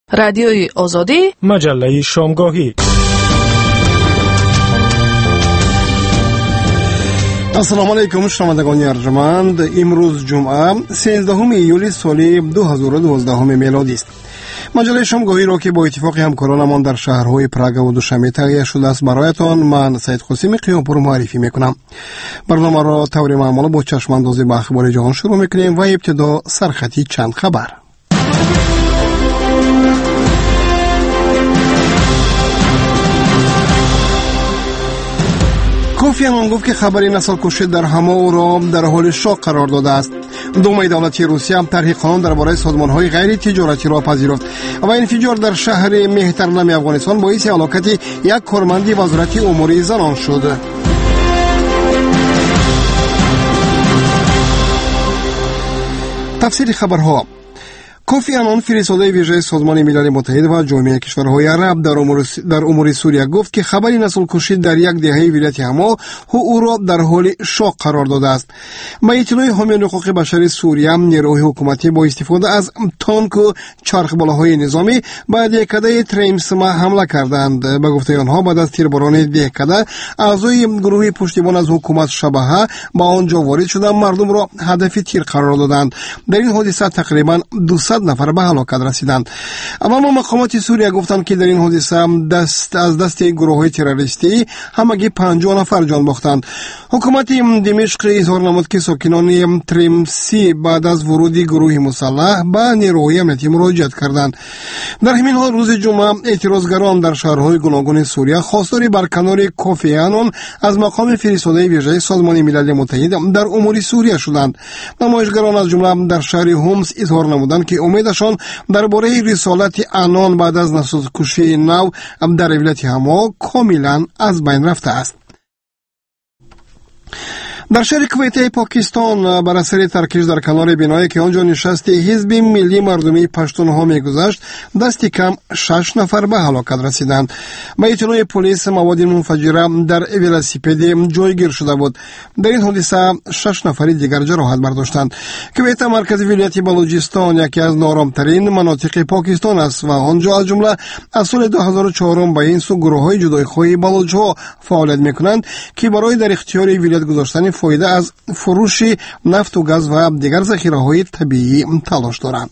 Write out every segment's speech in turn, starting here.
رادیوی آزادی، مجله شامگاهی. السلام علیکم شنوندگان ارجمند. امروز جمعه 13 ایولی سال 2012 میلادی است. مجله شامگاهی را که با اتفاق همکارانمان در شهرهای پراگ و دوشنبه تهیه شده است برایتان من سید قاسم قیامپور معرفی میکنم. برنامه را طور معمول با چشم اندازی به اخبار جهان شروع میکنیم و ابتدا سرخطی چند خبر. کوفی آنان گفت که خبری نسل کشی در حما او را در حال شاق قرار داده است. دومای دولتی روسیه هم طرح قانون درباره سازمان‌های غیر تجارتی را پذیرفت و انفجار در شهر مهترلم افغانستان باعث هلاکت یک کارمند وزارت امور زنان شد. تفسیر خبرها. کوفی آنان فرستاده ویژه سازمان ملل متحد و جامعه کشورهای عرب در امور سوریه گفت که خبری نسل کشی در یک دهه ولایت حما او را در حال شاق قرار داده است. با اطلاع حامیان حقوق بشر سوریه نیروهای حکومتی با استفاده از تانک و چرخبالاهای نظامی به دهکده تریمسما حمله کردند. به گفته آنها بعد از تیرباران دهکده اعضای گروه پشتیبان از حکومت شبهه با آنجا وارد شده مردم را هدف تیر قرار دادند. در این حادثه تقریبا 200 نفر به هلاکت رسیدند. اما مقامات سوریه گفتند که در این حادثه از دست گروه‌های تروریستی همگی 50 نفر جان باختند. حکومت دمشق اظهار نمود که ساکنان تریمسی بعد از ورود گروه مسلح به نیروهای امنیتی مراجعت کردند. در همین حال روز جمعه اعتراضگران در شهرهای گوناگون سوریه خواستار برکنار کوفی آنان از مقام فرستاده ویژه سازمان ملل متحد در امور سوریه شدند. نمایشگران از جمله در شهر هومس اظهار نمودند که امیدشان درباره رسالت آنان بعد از نسل کشی نو در ولایت حما کاملا از بین رفته است. در شهر کویته پاکستان بر اثر ترکش در کنار بنایی که آنجا نشست حزب ملی مردمی پشتونها میگذشت دست کم 6 نفر به هلاکت رسیدند. با اطلاع پلیس مواد منفجره در ولاسیپد جایگیر شده بود. در این حادثه 6 نفر دیگر جراحت برداشتند. کویته مرکز ولایت بلوچستان یکی از نارامترین مناطق پاکستان است و آنجا از جمله از سال 2004 با این سو گروه‌های جدایخواه بلوچ‌ها فعالیت میکنند که برای در اختیار ولایت گذاشتن فایده از فروش نفت و گاز و دیگر ذخیره‌های طبیعی تلاش دارند.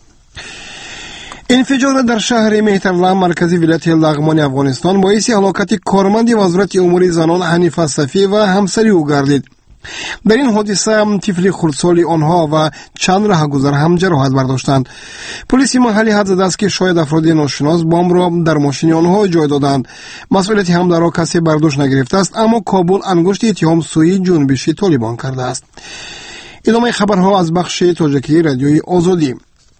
انفجار در شهر مهترلم مرکزی ولایت لغمان افغانستان باعث هلاکت کارمند وزارت امور زنان حنیفه صفی و همسری او گردید. در این حادثه طفل خردسال آنها و چند راهگذر هم جراحت برداشتند. پلیس محلی حدس زده است که شاید افراد ناشناس بمب را در ماشین آنها جای دادند. مسئولیت حمله را کسی برداشت نگرفته است، اما کابل انگشت اتهام سوی جنبش طالبان کرده است. ادامه خبرها از بخش تاجیکی رادیوی آزادی.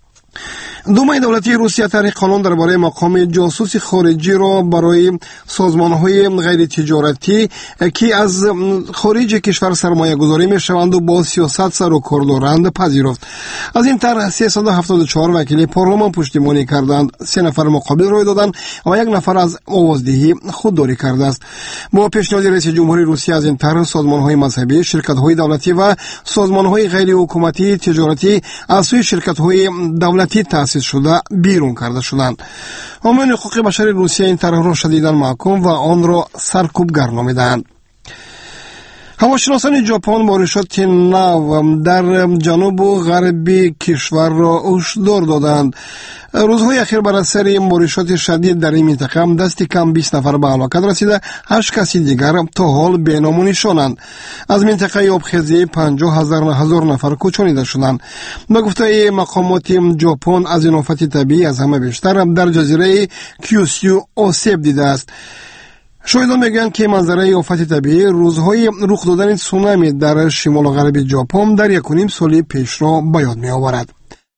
دومای دولتی روسیه طرح قانون درباره مقام جاسوس خارجی را برای سازمان‌های غیر تجارتی که از خارج کشور سرمایه گذاری می‌شوند و با سیاست سر و کار دارند پذیرفت. از این طرح 374 وکیل پارلمان پشتیبانی کردند، 3 نفر مقابل رای دادند و 1 نفر از آوازدهی خودداری کرده است. با پیشنهاد رئیس جمهوری روسیه از این طرح سازمان‌های مذهبی، شرکت‌های دولتی و سازمان‌های غیر حکومتی تجارتی از سوی شرکت‌های دولتی تأسیس شده بیرون کرده شدند. حامیان حقوق بشر روسیه این طرح را شدیداً محکوم و آن را سرکوبگر نامیدند. هواشناسان ژاپن بارشات نو در جنوب و غرب کشور را هشدار دادند. روزهای اخیر بر اثر بارشات شدید در این منطقه دست کم 20 نفر به هلاکت رسیده، 8 کسی دیگر تا حال بی نام و نشانند. از منطقه آبخیزی 50,000 نفر کوچانیده شدند. به گفته مقامات ژاپن از این آفت طبیعی از همه بیشتر در جزیره کیوسیو آسیب دیده است. شاهدان میگویند که منظره آفت طبیعی روزهای رخ دادن سونامی در شمال و غرب ژاپن در 1.5 سال پیش را به یاد می آورد.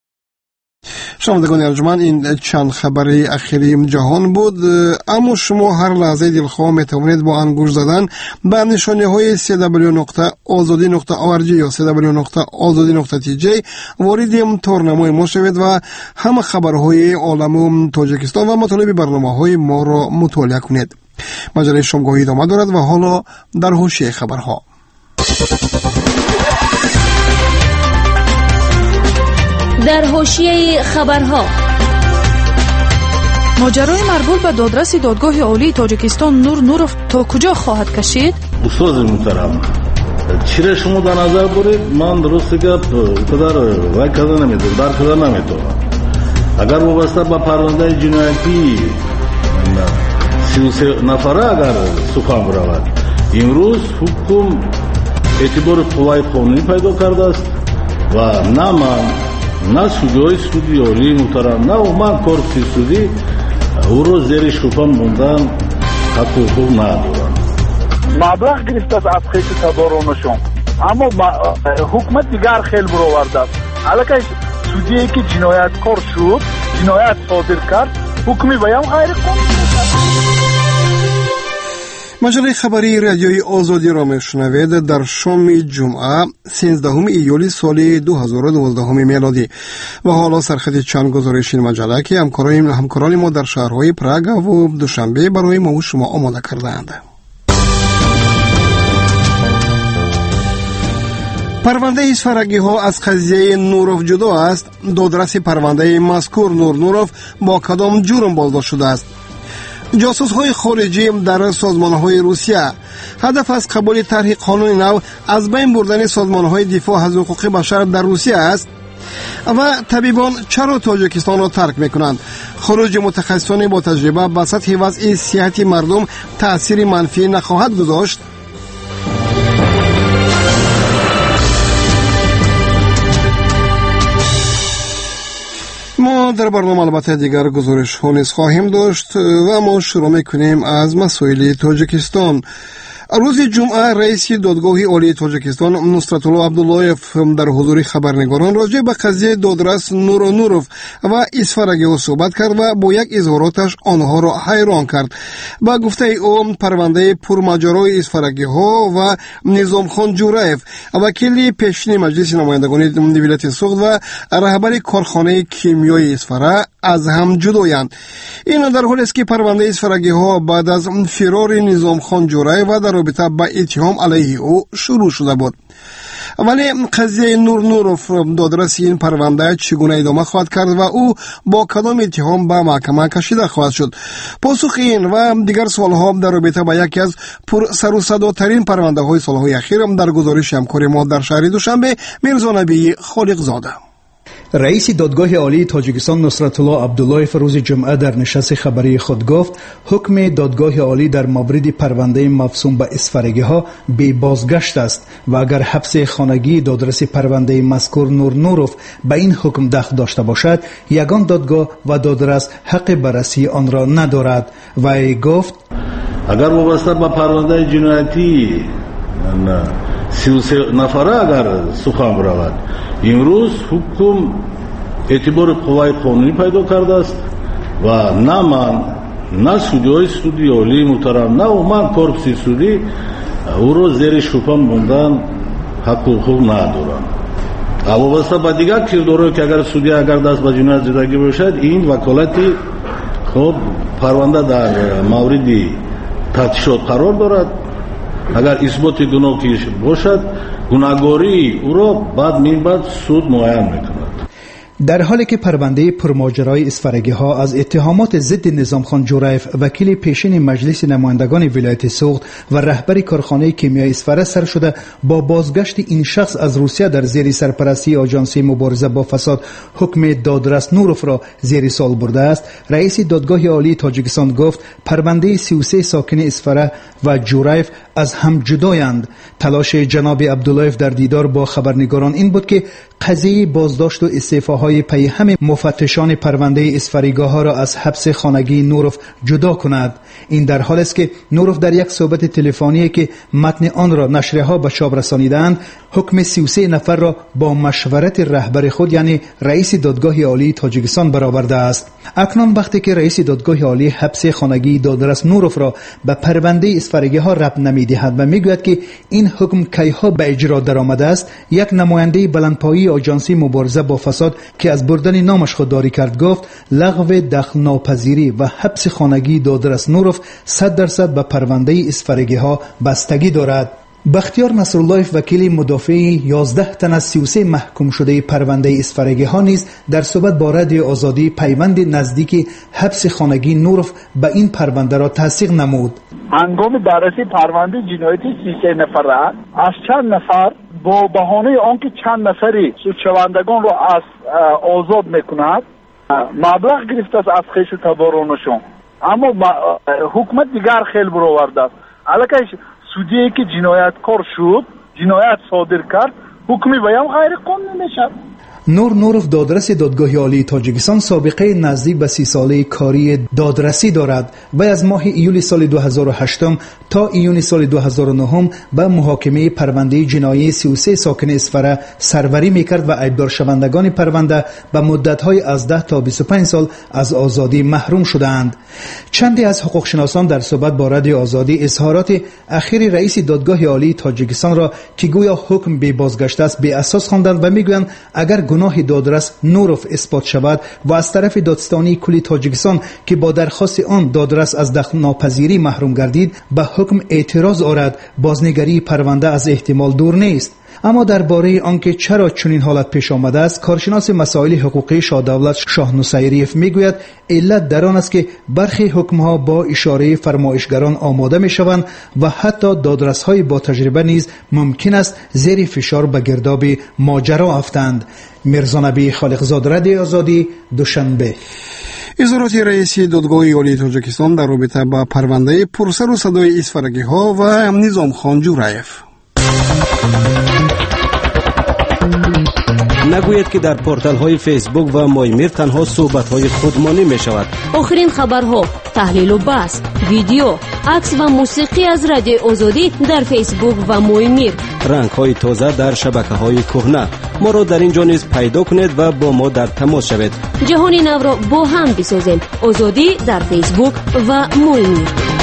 شنوندگان ارجمند، این چند خبر اخیری جهان بود، اما شما هر لحظه دلخواه می توانید با انگشت زدن به نشانه های www.azadi.org یا www.azadi.tj وارد تورنمای ما شوید و همه خبرهای عالم و تاجیکستان و مطالب برنامه‌های ما را مطالعه کنید. مجله شامگاهی ادامه دارد و حالا در حوشی خبرها. در حوشیه خبرها ماجرای مربوط به دادرس دادگاه عالی تاجیکستان نور نورов تا کجا خواهد کشید؟ استاد محترم، چیره شما در نظر برید، من درست گپ قدر وای کردن نمیدونم، در کردن نمیتونم. اگر وابسته به پرونده جنایتی 33 نفره اگر سخن برود، امروز حکم اعتبار قوای قانونی پیدا کرده است و نه من، نه судьёй суди عالی محترم، نه من کورسی سودی او رو زیر شکم موندن حقوق ندارم. مبلغ گرفته از خیلی تدارانشون، اما حکمت دیگر خیلی برآورده است. علاقه سودی که جنایتکار شد، جنایت صادر کرد، حکمی بیان غیر قانونی. مجله خبری رادیوی آزادی را میشنوید. در شام جمعه 13 ایولی سال 2012 میلادی و حالا سرخط چند گزارش این مجله که همکاران ما در شهرهای پراگ و دوشنبه برای ما و شما آماده کردند. پرونده اسفرگی ها از قضیه نوروف جدا است. دادرس پرونده مذکور نوروف با کدام جرم بازداشت شده است؟ جاسوس های خارجی در سازمان های روسیه. هدف از قبول طرح قانون نو از بین بردن سازمان های دفاع از حقوق بشر در روسیه است. و طبیبان چرا تاجیکستان را ترک میکنند؟ خروج متخصصان با تجربه به سطح وضع صحت مردم تأثیر منفی نخواهد گذاشت؟ ما در برنامه البته دیگر گزارش ها نیز خواهیم داشت و ما شروع میکنیم از مسائل تاجیکستان. روز جمعه رئیس دادگاه عالی تاجیکستان نصرت الله عبداللایف در حضور خبرنگاران راجع به قضیه دادرس نوروف و اسفرگی صحبت کرد و با یک اظهاراتش آنها را حیران کرد. با گفته او پرونده پرماجرای اسفرگی ها و نظام خان جورایف، وکیل پیشین مجلس نمایندگان ولایت سوخت و رهبر کارخانه کیمیایی اسفره از هم جدایند. این در حالی است که پرونده اسفرگی ها بعد از فرار نظام خان جورایف و در رابطه با اتهام علیه او شروع شده بود. ولی قضیه نوروف دادرس این پرونده چگونه ادامه خواهد کرد و او با کدام اتهام به محکمه کشیده خواهد شد؟ پاسخ این و دیگر سوالها در رابطه با یکی از پر سر و صداترین پرونده های سالهای اخیر در گزارش همکار ما در شهر دوشنبه میرزا نبی خالق زاده. رئیس دادگاه عالی تاجیکستان نصرت الله عبداللایف روز جمعه در نشست خبری خود گفت حکم دادگاه عالی در مورد پرونده مفصوم به اسفرگی ها بی بازگشت است و اگر حبس خانگی دادرس پرونده مذکور نوروف به این حکم دخل داشته باشد، یگان دادگاه و دادرس حق بررسی آن را ندارد. و ای گفت اگر وابسته به پرونده جنایتی 33 نفره اگر سخن برود، امروز حکم اعتبار قوای قانونی پیدا کرده است و نه من، نه судьёй суди عالی محترم، نه من کورسی سودی او رو زیر شکم موندن حقوق ندارم. وابسته به دیگر کردارهایی که اگر سودی اگر دست به جنایت زدگی باشد، این وکالتی خب پرونده در موردی تفتیشات قرار دارد. اگر اثبات گناه باشد، گناهکاری او را بعد سود معین میکند. در حالی که پرونده پرماجرای اسفرگی ها از اتهامات ضد نظام خان جورایف، وکیل پیشین مجلس نمایندگان ولایت سوخت و رهبر کارخانه کیمیایی اسفره سر شده، با بازگشت این شخص از روسیه در زیر سرپرستی آژانسی مبارزه با فساد حکم دادرس نوروف را زیر سوال برده است، رئیس دادگاه عالی تاجیکستان گفت پرونده 33 ساکن اسفره و جورایف از هم جدایند. تلاش جناب عبداللایف در دیدار با خبرنگاران این بود که قضیه بازداشت و استعفاهای پی هم مفتشان پرونده اسفرگی‌ها ها را از حبس خانگی نوروف جدا کند. این در حال است که نوروف در یک صحبت تلفنی که متن آن را نشریه ها به چاپ رسانیدند، حکم 33 نفر را با مشورت رهبر خود یعنی رئیس دادگاه عالی تاجیکستان برآورده است. اکنون وقتی که رئیس دادگاه عالی حبس خانگی دادرس نوروف را به پرونده اسفرگی ها ربط نمی‌دهد و میگوید که این حکم کیها به اجرا درآمده است، یک نماینده بلندپایه آژانسی مبارزه با فساد که از بردن نامش خودداری کرد گفت لغو دخل ناپذیری و حبس خانگی دادرس نوروف 100% به پرونده اسفرگی ها بستگی دارد. بختیار نصرالله وکیل مدافع 11 تن از 33 محکوم شده پرونده اسفرگی ها نیز در صحبت با رادیو آزادی پیوند نزدیک حبس خانگی نورف به این پرونده را تصدیق نمود. هنگام بررسی پرونده جنایتی 33 نفره از چند نفر با بهانه آنکه چند نفری سودشوندگان را از آزاد میکند مبلغ گرفته است از خویش و تبارونشون، اما حکومت دیگر خیلی برآورده است. الکی سودی که جنایتکار شد، جنایت صادر کرد، حکمی بیان غیر قانونی میشد. نور نورف دادرس دادگاه عالی تاجیکستان سابقه نزدیک به 30 ساله کاری دادرسی دارد و از ماه ایول سال 2008 تا ایون سال 2009 به محاکمه پرونده جنایی 33 ساکن اسفره سروری میکرد و عیبدار شوندگان پرونده به مدت‌های از 10 تا 25 سال از آزادی محروم شدند. چندی از حقوقشناسان در صحبت با رادیو آزادی اظهارات اخیر رئیس دادگاه عالی تاجیکستان را که گویا حکم به بازگشت است به اساس خواندند و میگویند اگر گناه دادرس نورف اثبات شود و از طرف دادستانی کلی تاجیکستان که با درخواست آن دادرس از دخل‌ناپذیری محروم گردید به حکم اعتراض آورد، بازنگری پرونده از احتمال دور نیست. اما درباره آنکه چرا چنین حالت پیش آمده است، کارشناس مسائل حقوقی شاهدولت شاه نصیریف میگوید علت در آن است که برخی حکمها با اشاره فرمایشگران آماده میشوند و حتی دادرس‌های با تجربه نیز ممکن است زیر فشار به گرداب ماجرا افتند. میرزا نبی خالقزاد، رادیو آزادی، دوشنبه. اظهارات رئیس دادگاه عالی تاجیکستان در رابطه با پرونده پرسر و صدای اسفرگی ها و نظام خان جورایف. نگوید که در پورتال های فیسبوک و مایمیر تنها صحبت های خودمانی می شود. آخرین خبرها، تحلیل و بحث، ویدیو، عکس و موسیقی از رادیو آزادی در فیسبوک و مایمیر. رنگ های تازه در شبکه های کهنه. ما را در اینجا نیز پیدا کنید و با ما در تماس شوید. جهان نو را با هم بسازیم. آزادی در فیسبوک و مایمیر.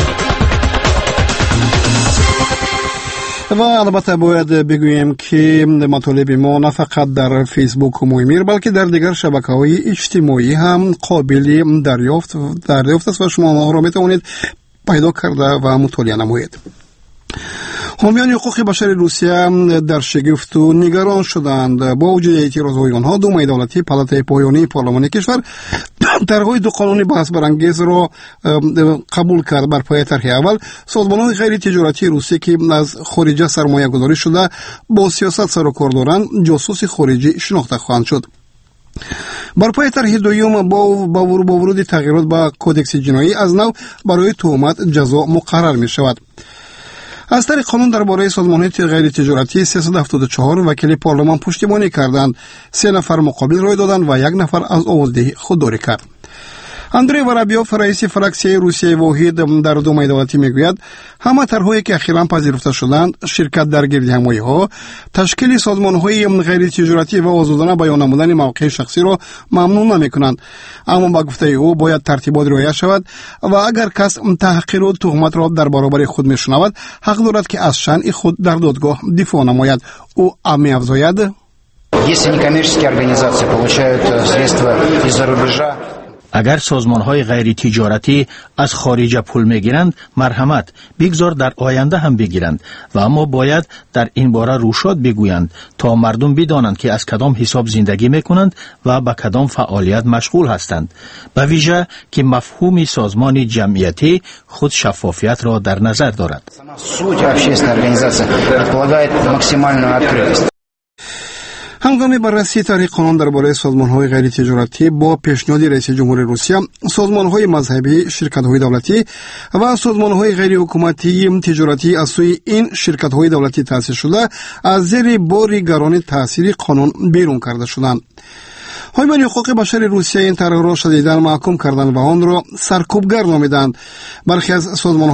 و البته باید بگویم که مطالب ما نه فقط در فیسبوک و مایمیر بلکه در دیگر شبکه‌های اجتماعی هم قابل دریافت است و شما ما را میتوانید پیدا کرده و مطالعه نمایید. حامیان حقوق بشر روسیه در شگفت و نگران شدند. با وجود اعتراضهای آنها دومای دولتی پالاتای پایانی پارلمان کشور طرحهای دو قانون بحث برانگیز را قبول کرد. بر پایه طرح اول سازمان‌های غیر تجارتی روسیه که از خارجه سرمایه گذاری شده با سیاست سر و کار دارند جاسوس خارجی شناخته خواهند شد. بر پای طرح دوم با ورود تغییرات به کودکس جنایی از نو برای تهمت جزا مقرر می شود. از طریق قانون درباره سازمان‌های غیر تجارتی 374 وکیل پارلمان پشتیبانی کردند، 3 نفر مقابل رای دادند و 1 نفر از آوازدهی خودداری کرد. اندری ورابیوف رئیس فراکسیون روسیه واحد در دومای دولتی میگوید همه طرحهایی که اخیراً پذیرفته شدند شرکت در گردهمایی‌ها، تشکیل سازمان‌های غیر تجارتی و آزادانه بیان نمودن موقع شخصی را ممنوع نمی‌کنند، اما با گفته او باید ترتیبات رعایت شود و اگر کس تحقیر و تهمت را در برابر خود می‌شنود حق دارد که از شأن خود در دادگاه دفاع نماید. او می‌افزاید если некоммерческие организации получают средства из-за рубежа. اگر سازمان‌های غیر تجارتی از خارج پول می‌گیرند مرحمت بگذار در آینده هم بگیرند و اما باید در این باره روشاد بگویند تا مردم بدانند که از کدام حساب زندگی می‌کنند و به کدام فعالیت مشغول هستند، به ویژه که مفهوم سازمان جمعیتی خود شفافیت را در نظر دارد. Суть общественной организации предполагает максимальную открытость. هنگام بررسی طرح قانون درباره سازمان‌های غیر تجارتی با پیشنهاد رئیس جمهور روسیه، سازمان‌های مذهبی، شرکت‌های دولتی و سازمان‌های غیر حکومتی تجارتی از سوی این شرکت‌های دولتی تأسیس شده از زیر بار گران تأثیر قانون بیرون کرده شدند. حامیان حقوق بشر روسیه این طرح را شدیداً محکوم کردند و آن را سرکوبگر نامیدند. برخی از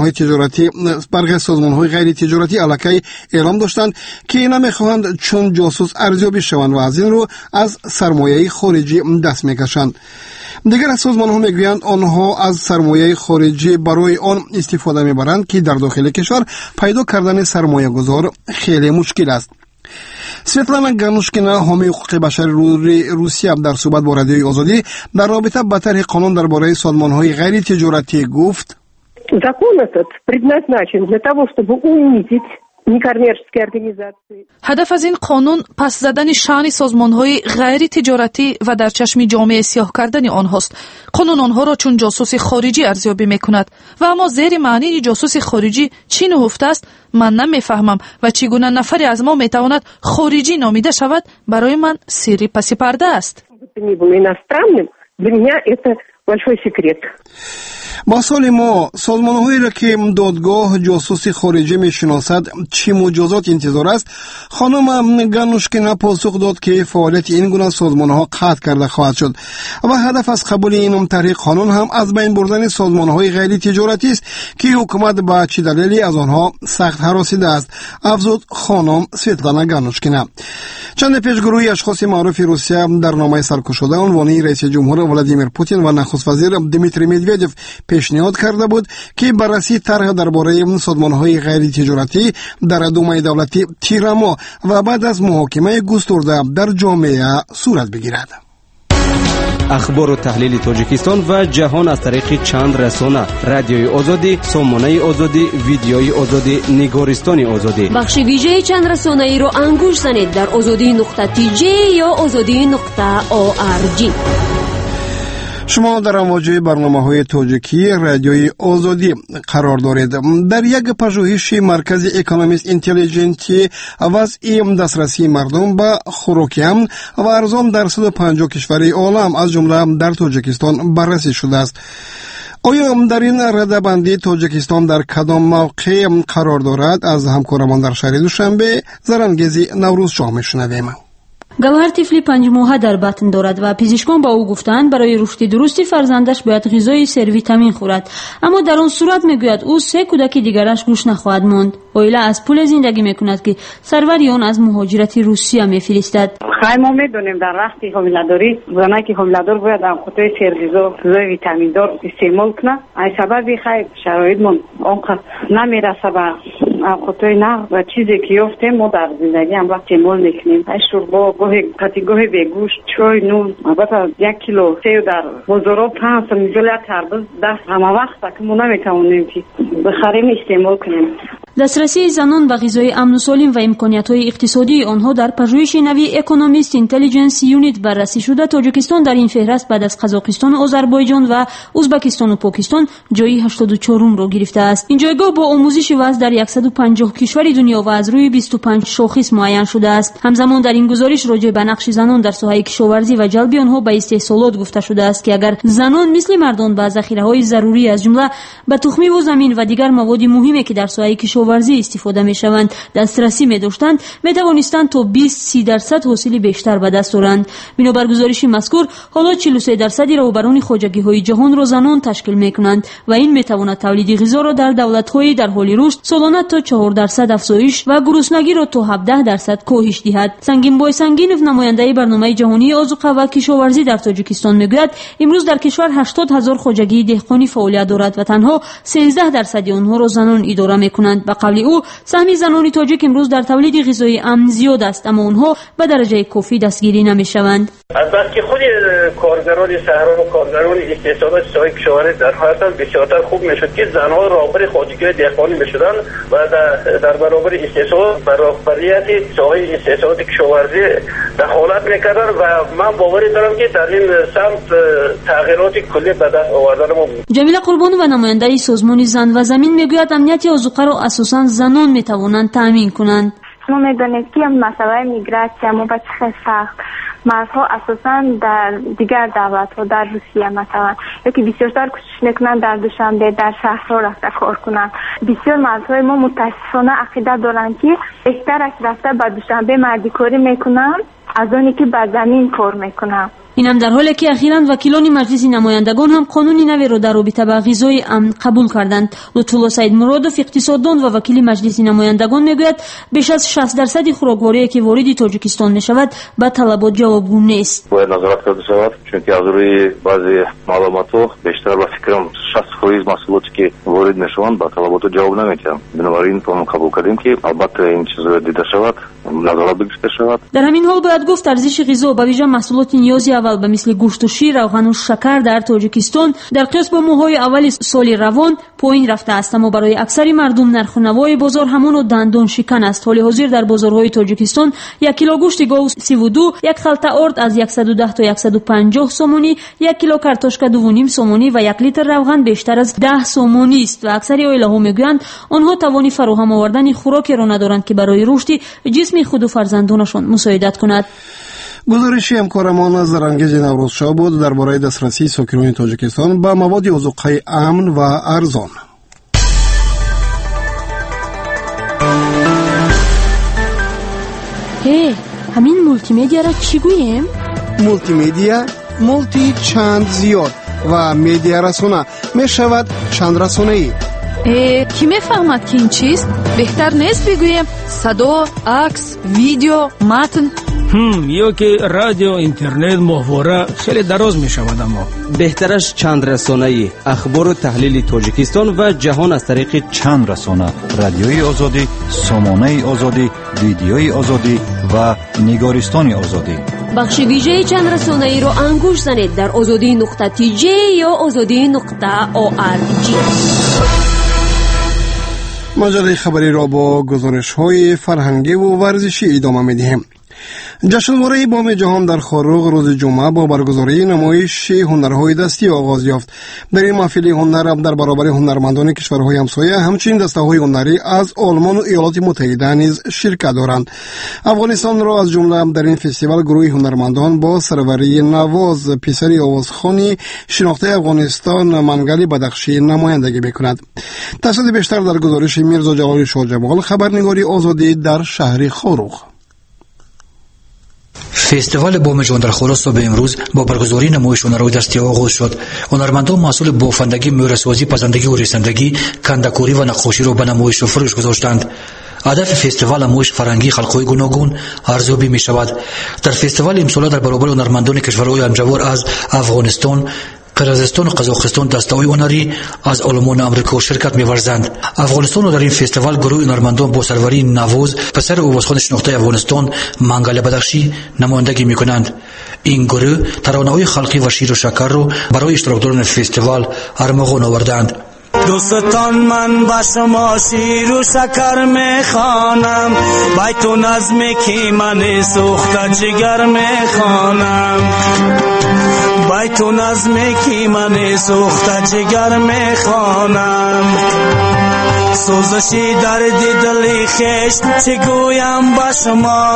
سازمان‌های غیر تجارتی الکی اعلام داشتند که نمی‌خواهند چون جاسوس ارزیابی شوند و از این رو از سرمایه خارجی دست می‌کشند. دیگر از سازمان‌ها می‌گویند آنها از سرمایه خارجی برای آن استفاده می‌برند که در داخل کشور پیدا کردن سرمایه‌گذار خیلی مشکل است. سویتلانا گانوشکینا حامی حقوق بشر روسیه در صحبت با رادیوی آزادی در رابطه با طرح قانون درباره سازمان‌های غیر تجارتی گفت: Закон этот предназначен для того, чтобы унизить некоммерческие организации. ҳадаф аз ин қонун пас задани шаъни созмонҳои ғайри тиҷоратӣ ва дар чашми ҷомеа сиёҳ кардани онҳост. қонун онҳоро чун ҷосуси хориҷӣ арзёбӣ мекунад. ва аммо зери маънии ҷосуси хориҷӣ чӣ нуҳуфтааст ман намефаҳмам ва чӣ гуна нафаре аз мо метавонад хориҷӣ номида шавад, барои ман сирри паси парда аст. Для меня это большой секрет. با سال ما سازمان‌هایی را که دادگاه جاسوسی خارجی می‌شناسد چه مجازات انتظار است؟ خانم گانوشکینا پاسخ داد که فعالیت این گونه سازمان‌ها قطع کرده خواهد شد و هدف از قبول این طریق قانون هم از بین بردن سازمان‌های غیر تجارتی است که حکومت با چه دلیلی از آنها سخت هراسیده است، افزود خانم سویتلانا گانوشکینا. چند پیش گروهی اشخاص معروف روسیه در نامه سرکوب عنوان رئیس جمهور ولادیمیر پوتین و نخست وزیر دیمیتری مدودوف پیشنهاد کرده بود که بررسی طرح درباره سازمان‌های غیر تجارتی در دومه دولتی تیرما و بعد از محاکمه گسترده در جامعه صورت بگیرد. اخبار و تحلیل تاجیکستان و جهان از طریق چند رسانه: رادیوی آزادی، سامانه آزادی، ویدیوی آزادی، نگارستان آزادی. بخش ویژه چند رسانه ای رو انگوش زنید در azadi.tj یا azadi.org. شما در امواج برنامه‌های تاجیکی رادیوی آزادی قرار دارید. در یک پژوهش مرکز اکونومیست اینتلیجنتی وضع دسترسی مردم به خوراک امن و ارزان در 150 کشور عالم از جمله در تاجیکستان بررسی شده است. آیا در این رده‌بندی تاجیکستان در کدام موقع قرار دارد؟ از همکارمان در شهر دوشنبه زرانگیزی نوروز شاه میشنویم. گوهر طفلی 5 ماهه در بطن دارد و پزشکان با او گفتند برای رشد درستی فرزندش باید غذای سرویتامین خورد، اما در آن صورت میگوید او 3 کودک دیگرش گوش نخواهد ماند. اویلا از پول زندگی میکند که سروری آن از مهاجرت روسیه میفرستد. ما میدونیم در وقتی حامله‌داری زنی که حامله‌دار باید خودی سرویزا غذای ویتامین دار استعمال کنه. این سببی خیلی شرایطمون آنقدر نمیرسه به خودی نه و چیزی که یافتیم ما در زندگی هم استعمال میکنیم. شوربا گاهی به گوشت، چای، نون، البته 1 کیلو سیب در بازارا 5 میلیون تربوز در همه وقت که ما نمیتونیم که بخریم استعمال کنیم. دسترسی زنان به غذای امن و سالم و امکانیت‌های اقتصادی آنها در پژوهش نوی اکونومیست اینتلیجنس یونیت بررسی شده. تاجیکستان در این فهرست بعد از قزاقستان، آذربایجان و ازبکستان و پاکستان جای 84 را گرفته است. این جایگاه با آموزش وضع در 150 کشور دنیا و از روی 25 شاخص معین شده است. همزمان در این گزارش راجع به نقش زنان در ساحه کشاورزی و جلب آنها به استحصالات گفته شده است که اگر زنان مثل مردان به ذخیره‌های ضروری از جمله به تخم و زمین و دیگر مواد مهمی که در ساحه کشاورزی استفاده می‌شوند دسترسی می‌داشتند، می‌توانستند تا 20-30% حاصل بیشتر به دست آورند. بنابر گزارش مذکور حالا 43% رهبران خواجگی‌های جهان را زنان تشکیل می‌کنند و این می‌تواند تولید غذا را در دولت‌های در حال رشد سالانه تا 4% افزایش و گرسنگی را تا 17% کاهش دهد. سنگین بای سنگینوف نماینده برنامه جهانی آذوقه و کشاورزی در تاجیکستان می‌گوید امروز در کشور 80,000 خواجگی دهقانی فعالیت دارد و تنها 13% آنها را زنان اداره می‌کنند. به قول او سهم زنان تاجیک امروز در تولید غذای امن زیاد است، اما آنها به درجه کافی دستگیری نمی‌شوند. البته خود کارگران صحرا و کارگران استحصالات ساحه کشاورزی در حالت بسیارتر خوب میشد که زنها راهبر خواجگی دهقانی میشدند و در برابر استحصالات برابریت ساحه استحصالات کشاورزی دخالت میکردند و من باوری دارم که در این سمت تغییرات کلی به دست آوردن ما بود. جمیله قربانو و نماینده سازمان زن و زمین میگوید امنیت آذوقه را اساساً زنان میتوانند تامین کنند. شما میدانید که مسئله میگراسیا ما بچه سخت مردها اساساً در دیگر دولت‌ها در روسیه مثلا یکی بسیارتر کوشش میکنن در دوشنبه در شهرها رفته کار کنن. بسیار مردهای ما متاسفانه عقیده دارن که بهترش رفته به دوشنبه مردی کاری میکنن از آنی که به زمین کار میکنن. این هم در حالی که اخیراً وکیلان مجلس نمایندگان هم قانون نوی را در رابطه با غذای امن قبول کردند. لطف‌الله سید مرادوف اقتصاددان و وکیل مجلس نمایندگان میگوید بیش از 60% خوراکواری که وارد تاجیکستان میشود به طلبات جوابگو نیست. باید نظارت کرده شود چون که از روی بعضی معلومات‌ها بیشتر به فکرم 60% محصولاتی که وارد میشوند به طلبات جواب نمیدن. بنابراین ما قبول کردیم که البته این چیز دیده شود نظارت بگذاشته شود. در همین حال باید گفت ارزش غذا به ویژه محصولات نیازی اول به مثل گوشت و شیر، روغن و شکر در تاجیکستان در قیاس با ماه‌های اول سال روان پایین رفته است، اما برای اکثر مردم نرخ و نوای بازار همان دندان شکن است. حال حاضر در بازارهای تاجیکستان یک کیلو گوشت گاو 32، یک خلطه آرد از 110 تا 150 سومونی، یک کیلو کارتوشکا 2.5 سومونی و یک لیتر روغن بیشتر از 10 سومونی است و اکثر عائله‌ها میگویند آنها توانی فراهم آوردن خوراکی را ندارند که برای رشد جسم خود و فرزندانشان مساعدت کند. گزارش همکارمان از زرنگیز نوروزشاه بود درباره دسترسی ساکنان تاجیکستان به مواد اوزقهای امن و ارزان. همین مولتی میدیا را چی گوییم؟ مولتی میدیا، مولتی چند زیاد و میدیا رسانه می شود چند رسانه ای. کی میفهمد که این چیست؟ بهتر نیست بگوییم صدا، عکس، ویدیو، متن؟ یا که رادیو، اینترنت، محوره خیلی دراز می شود. اما بهترش چند رسانه‌ای، اخبار و تحلیل تاجیکستان و جهان از طریق چند رسانه: رادیوی آزادی، سامانه آزادی، ویدیوی آزادی و نگارستان آزادی. بخش ویژه چند رسانه‌ای را انگوش زنید در azadi.tj یا azadi.org. مجله خبری را با گزارش‌های فرهنگی و ورزشی ادامه می‌دهیم. جشنواره بام جهان در خاروق روز جمعه با برگزاری نمایش هنرهای دستی آغاز یافت. در این محفل هنر در برابر هنرمندان کشورهای همسایه همچنین دسته‌های هنری از آلمان و ایالات متحده نیز شرکت دارند. افغانستان را از جمله در این فستیوال گروه هنرمندان با سروری نواز پسری آوازخوانی شناخته افغانستان منگل بدخشی نمایندگی می‌کند. تفصیل بیشتر در گزارش میرزا جلال شاه جمال، خبرنگاری آزادی در شهر خاروق. فستیوال بام جهان در خاروق صبح امروز با برگزاری نمایش هنرهای دستی آغاز شد. هنرمندان محصول بافندگی، میوه‌سازی، پزندگی و ریسندگی، کنده‌کاری و نقاشی را به نمایش و فروش گذاشتند. هدف فستیوال نمایش فرهنگی خلق‌های گوناگون ارزیابی می شود. در فستیوال امسال در برابر هنرمندان کشورهای همجوار از افغانستان، قرقیزستان و قزاقستان دسته‌های هنری از آلمان و آمریکا شرکت می‌ورزند. افغانستان در این فستیوال گروه هنرمندان با سروری نواز پسر آوازخوان شناخته افغانستان منگل بدخشی نمایندگی می‌کنند. این گروه ترانه‌های خلقی و شیر و شکر را برای اشتراکداران فستیوال ارمغان آوردند. دوستان من با شما شیر و شکر میخوانم، بیت و نظمی که من سوخته جگر میخوانم، بیت و نظمی که من سوخته جگر میخوانم، سوزشی درد دلی خیش چگویم با شما،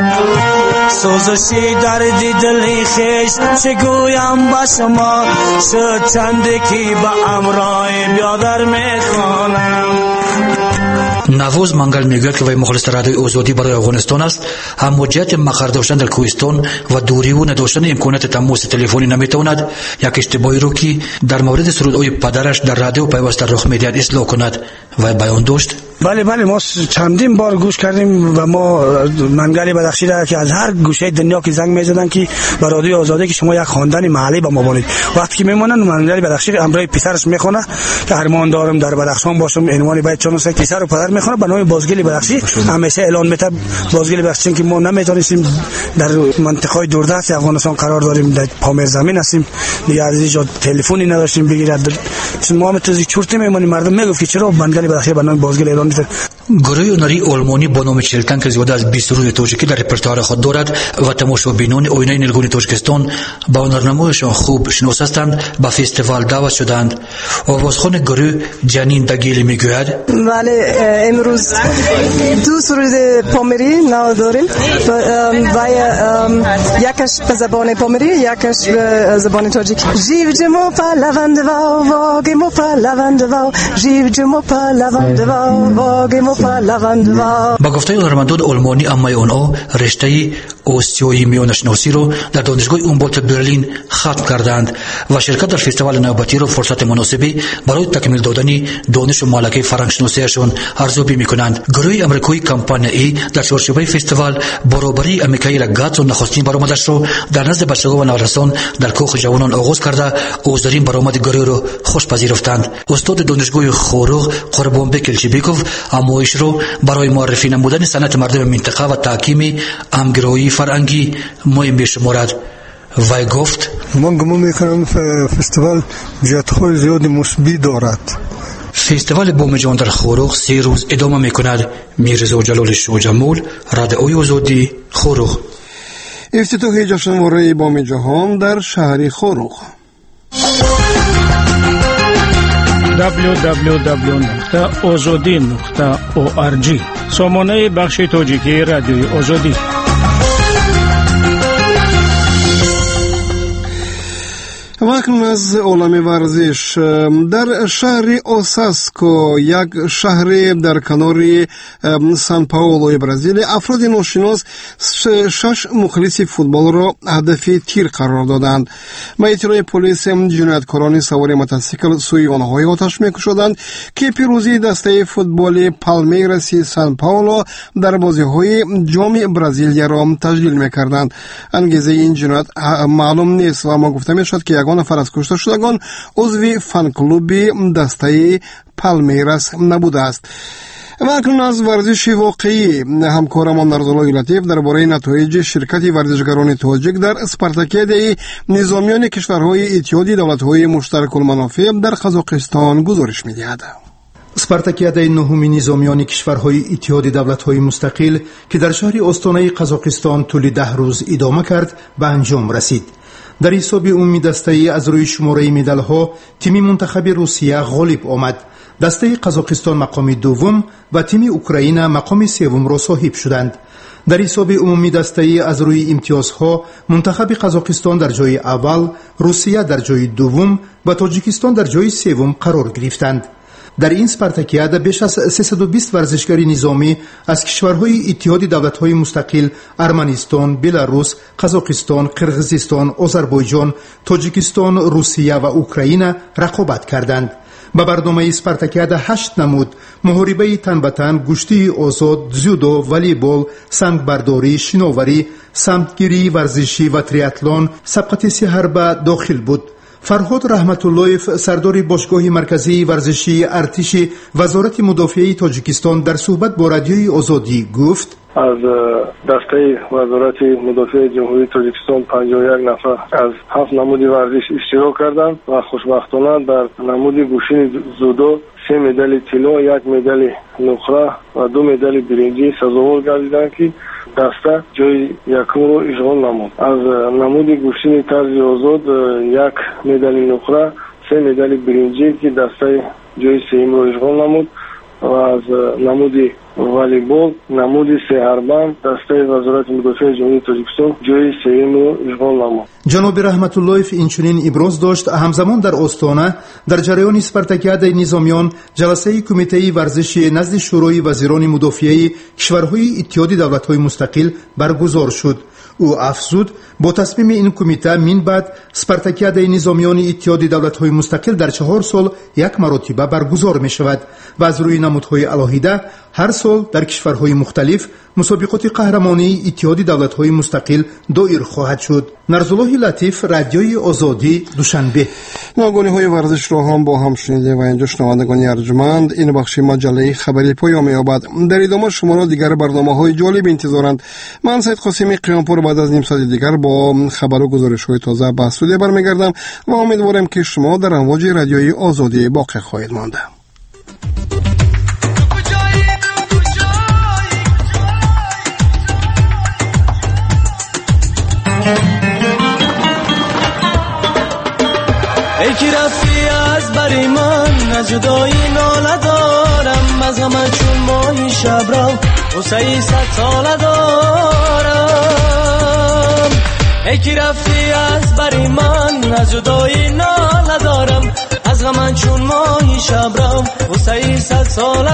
سوزشی درد دلی خیش چگویم با شما، شد چندی که به امرای بیادر میخوانم. نواز منگل میگوید که وی مخلص رادیوی آزادی برای افغانستان است، اما جهت مقر داشتن در کوهستان و دوری و نداشتن امکانات تماس تلفنی نمیتواند یک اشتباهی رو که در مورد سرودهای پدرش در رادیو پیوسته رخ میدهد اصلاح کند. و بیان داشت: بله ما چندین بار گوش کردیم و ما منگل بدخشی را که از هر گوشه دنیا که زنگ میزدن که به رادیو آزادی که شما یک خواندن محلی به ما بانید. وقتی که میمونن منگل بدخشی امرای پسرش میخونه که ارمان دارم در بدخشان باشم، عنوان بیت چون پسر و پدر میخونه به نام بازگلی بدخشی. همیشه اعلان میته بازگلی بدخشی که ما نمیتونیم در منطقه دوردست افغانستان قرار داریم، در پامیر زمین هستیم دیگه، از اینجا تلفنی نداشتیم بگیرد، چون ما متوجه چورت میمونیم. مردم میگفت که چرا منگل بدخشی به نام بازگلی اعلان میشه. گروه هنری آلمانی با نام چلتن که زیاده از 20 سرود تاجیکی در رپرتوار خود دارد و تماشابینان آینه نیلگون تاجیکستان با هنرنمایشان خوب شناخته هستند به فستیوال دعوت شدند. آوازخوان گروه جنین دگیلی میگوید: بله امروز دو سرود پامیری نو داریم و یکش به زبان پامیری یکش به زبان تاجیک. جیو جمو پلوند و واگمو پلوند و جیو جمو پلوند و واگمو پلوند و. با گفته هنرمندان آلمانی اما آنها رشته آسیایی میانشناسی رو در دانشگاه اومبولت برلین ختم کردند و شرکت در فستیوال نوبتی رو فرصت مناسبی برای تکمیل دادن دانش و مالکه فرهنگشناسیشون ارزیابی میکنند. گروه آمریکایی کمپانی در چارچوبه فستیوال برابری میکائیل گاتس نخستین برآمدش رو در نزد بچه‌ها و نوجوانان در کوخ جوانان آغاز کرده، اوزدارین برآمد گروه رو خوش پذیرفتند. استاد دانشگاه خوروغ قربانبک الچیبیکوف همایش را برای معرفی نمودن صنعت مردم منطقه و تحکیم همگرایی فرهنگی مهم می‌شمارد. وی گفت: من گمان می‌کنم فستیوال جهت‌های زیادی مثبت دارد. فستیوال بام جهان در خوروغ 3 روز ادامه می‌کند. میرزا جلال شوجمول، رادیوی آزادی، خوروغ. افتتاح جشنواره بام جهان در شهر خوروغ. www.ozodi.org سامانه بخش تاجیکی رادیوی آزادی. واکنون از عالم ورزش در شهر اوساسکو، یک شهر در کنار سان پائولوی برزیل، افراد ناشناس 6 مخلص فوتبال را هدف تیر قرار دادند. با اطلاع پلیس، جنایتکاران سوار موتورسیکل سوی آنها آتش می‌کشیدند که پیروزی دسته فوتبال پالمیراس سان پائولو در بازی‌های جام برزیلیا را تجلیل می‌کردند. انگیزه این جنایت معلوم نیست و ما گفته می‌شد که نفر از کشته شدگان عضو فن کلوب دسته پالمیراس نبوده است. و اکنون از ورزش واقعی، همکارمان نرزالای لطیف درباره نتایج شرکت ورزشگران تاجیک در اسپارتاکیاد نظامیان کشورهای اتحادیه دولت‌های مشترک المنافع در قزاقستان گزارش می‌دهد. اسپارتاکیاد نهمی نظامیان کشورهای اتحادیه دولت‌های مستقل که در شهر استانه قزاقستان طول 10 روز ادامه کرد به انجام رسید. در حساب عمومی دسته از روی شماره مدال‌ها تیم منتخب روسیه غالب آمد. دسته قزاقستان مقام دوم و تیم اوکراین مقام سوم را صاحب شدند. در حساب عمومی دسته از روی امتیازها منتخب قزاقستان در جای اول، روسیه در جای دوم و تاجیکستان در جای سوم قرار گرفتند. در این اسپارتاکیاد بیش از 320 ورزشکار نظامی از کشورهای اتحادیه دولت‌های مستقل ارمنستان، بلاروس، قزاقستان، قرغیزستان، آذربایجان، تاجیکستان، روسیه و اوکراین رقابت کردند. با برنامه اسپارتاکیاد 8 نمود محاربه تن به تن، گشتی آزاد، جودو، والیبال، سنگ برداری، شناوری، سمتگیری ورزشی و تریاتلون سبقت سحربه داخل بود. فرهاد رحمت اللهیف، سردار باشگاه مرکزی ورزشی ارتش وزارت مدافعه تاجیکستان، در صحبت با رادیوی آزادی گفت: از دسته وزارت مدافع جمهوری تاجیکستان 51 نفر از 7 نمود ورزش اشتراک کردند و خوشبختانه در نمود گوشین جودو 3 مدال طلا، 1 مدال نقره و 2 مدال برنجی سزاوار گردیدند که دسته جای یکم رو اشغال نمود. از نمود گوشین طرز آزاد 1 مدال نقره، 3 مدال برنجی که دسته جای سوم رو اشغال نمود و از نمود والیبال نمود سحربند دسته وزارت مدافع جمهوری تاجیکستان جای سوم رو اشغال نمود. جناب رحمت اللهیف اینچنین ابراز داشت همزمان در استانه در جریان اسپارتاکیاد نظامیان جلسه کمیته ورزشی نزد شورای وزیران مدافعه کشورهای اتحادیه دولت‌های مستقل برگزار شد. او افزود با تصمیم این کمیته من بعد اسپارتاکیاد نظامیان اتحادیه دولت‌های مستقل در 4 سال 1 مرتبه برگزار می شود و از روی نمودهای علاهیده هر سال در کشورهای مختلف مسابقات قهرمانی اتحادیه دولت‌های مستقل دایر خواهد شد. نرزالله لطیف، رادیوی آزادی، دوشنبه. ناگهانی ورزش را هم با هم شنیده و اینجا شنوندگان ارجمند این بخش مجله خبری پایان می‌یابد. در ادامه شما را دیگر برنامه‌های جالب انتظارند. من سید قاسمی قیامپور بعد از نیم ساعت دیگر با خبر و گزارش‌های تازه به استودیو برمیگردم و امیدوارم که شما در امواج رادیوی آزادی باقی خواهید ماند. ای که رفتی از بری من از جدایی ناله دارم، از غم چون ماهی شب را واسه 100 ساله دارم. ای که رفتی از بری من از جدایی ناله دارم، از غم چون ماهی شب را واسه 100 ساله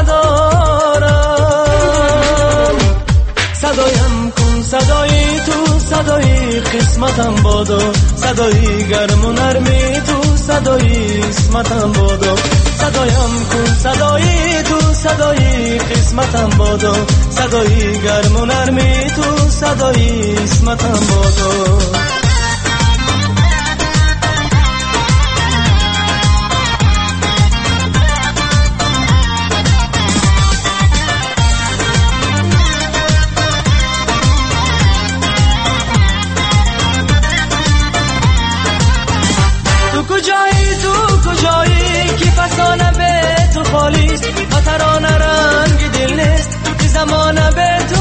دارم. صدایم کن صدای تو، صدای قسمتم بادو، صدای گرم و نرمی تو، صدای اسمتم بادو. صدایم کن صدای تو، صدای قسمتم بادو، صدای گرم و نرمی تو، صدای اسمتم بادو. خالیست و ترانه رنگ دل نیست زمانه به